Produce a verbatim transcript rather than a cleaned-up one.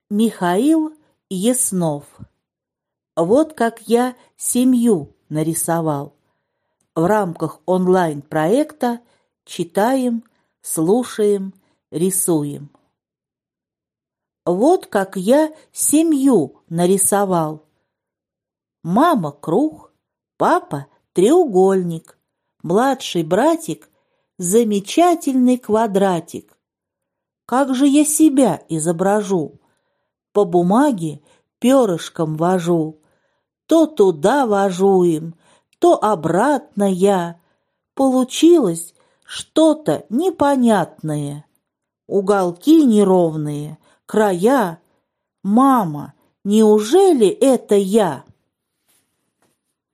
Михаил Яснов. Вот как я семью нарисовал. В рамках онлайн-проекта читаем, слушаем, рисуем. Вот как я семью нарисовал. Мама — круг, папа — треугольник, младший братик — замечательный квадратик. Как же я себя изображу? По бумаге перышком вожу, то туда вожу им, то обратно я. Получилось что-то непонятное. Уголки неровные, края. Мама, неужели это я?